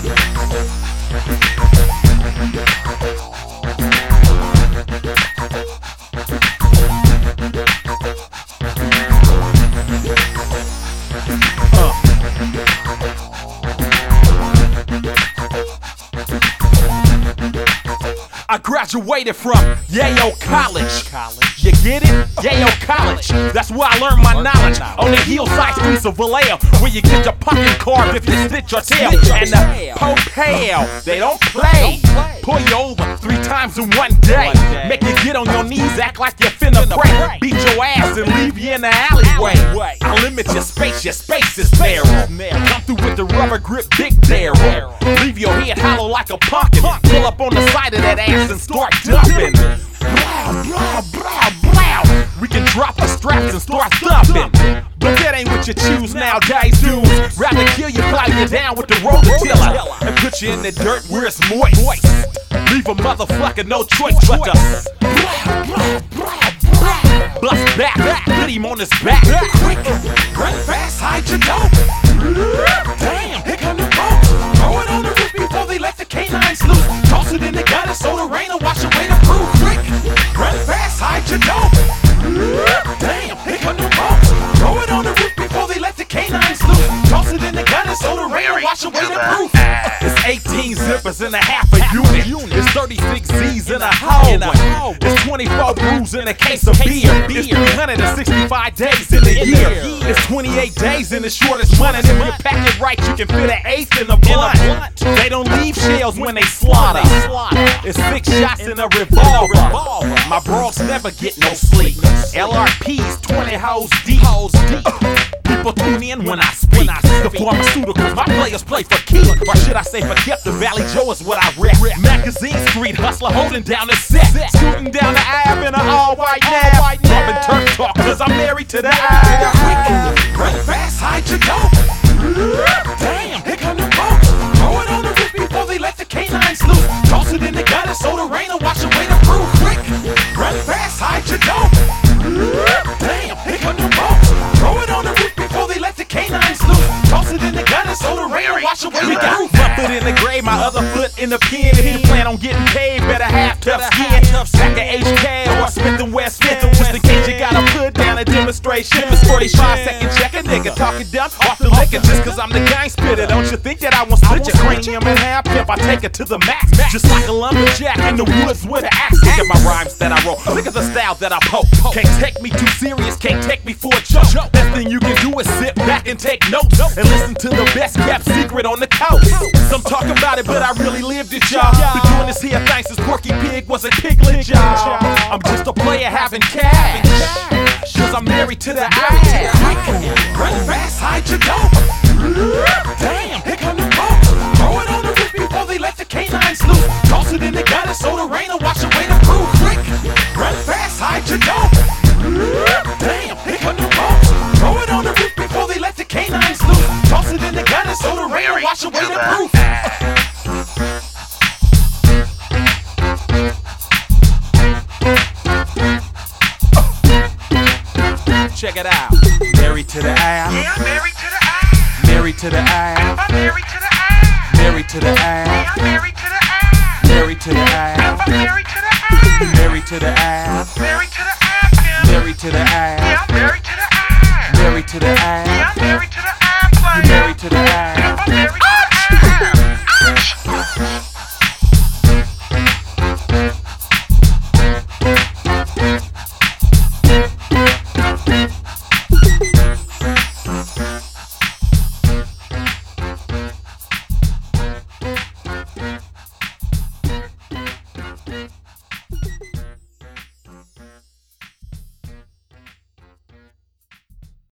I graduated from Yale College. You get it? Yale College. That's where I learned my knowledge. On the hillside streets of Vallejo, where you get your pocket carved if you snitch your tail. And the Popale, they don't play. Pull you over 3 times in one day. Make you get on your knees, act like you're finna pray. Beat your ass and leave you in the alleyway. I limit your space is narrow. Come through with the rubber grip big barrel. Leave your head hollow like a pumpkin. Pull up on the side of that ass and start dumping. Blow, blow, blow, blow. We can drop the straps and start thumping. But that ain't what you choose nowadays, dudes. Rather kill you, plow you down with the roller tiller and put you in the dirt where it's moist. Leave a motherfucker no choice but to bust back, put him on his back. Quick, run fast, hide your dope. Damn, here come the boat. Throw it on the roof before they let the canines loose. Toss it in the gutter so the rain will wash away the proof. Quick, run fast, hide your dope. Damn, here come the boat. Throw it on the roof before they let the canines loose. Toss it in the gutter so the rain will wash away the proof. It's 18 zippers in a half a unit. It's 36 Z's in a hole. It's 24 brews in a case of beer. It's 365 days in a year. It's 28 days in the shortest one. And if you pack it right, you can fit an eighth in a blunt. They don't leave shells when they slaughter. It's 6 shots in a revolver. My bros never get no sleep. LRP's 20 hoes deep. People tune in when I speak. The pharmaceuticals, my players play for keep. Or should I say for kept? The Valley Joe is what I rep. Magazine street hustler holding down the set. Scooting down the Ave in an all-white nav. Dropping turf talk cause I'm married to the Ave. Run fast, hide your dope. Damn, here come the boat. Throw it on the roof before they let the canines loose. Toss it in the gutter so the rain will wash away the proof. Quick, run fast, hide your dope. Damn, here come the boat. Throw it on the roof before they let the canines loose. Toss it in the gutter so the rain will wash away the proof. One foot in the grave, my other foot in the pen. If you plan on getting paid, better have tough skin. Sack of HK or Smith & West. Just in case you gotta put down a demonstration. It's 45-second check a nigga talking dumb off the liquor just cause I'm the gang spitter. Don't you think that I won't split your cranium in half if I take it to the max? Just like a lumberjack in the woods with an axe. Look at my rhymes that I wrote. Look at the style that I poke. Can't take me too serious, can't take me for a joke. Best thing you can do is sit back and take notes and listen to the best kept secret on the coast. Some talk about it, but I really lived it, y'all. Been doing this here thanks since Porky Pig was a piglet, y'all. I'm just a player having cash, cause I'm married to the eye. Run fast, hide your dope. Damn, here come the boat. Throw it on the roof before they let the canines loose. Toss it in the gutter so the rain will wash away the proof. Quick, run fast, hide your dope. Damn, here come the boat. Throw it on the roof before they let the canines loose. Toss it in the gutter so the rain will wash away the proof. Check it out. Married to the eye. Yeah, I'm married to the eye. Married to the eye. I'm married to the eye. Married to the eye. Yeah, I'm married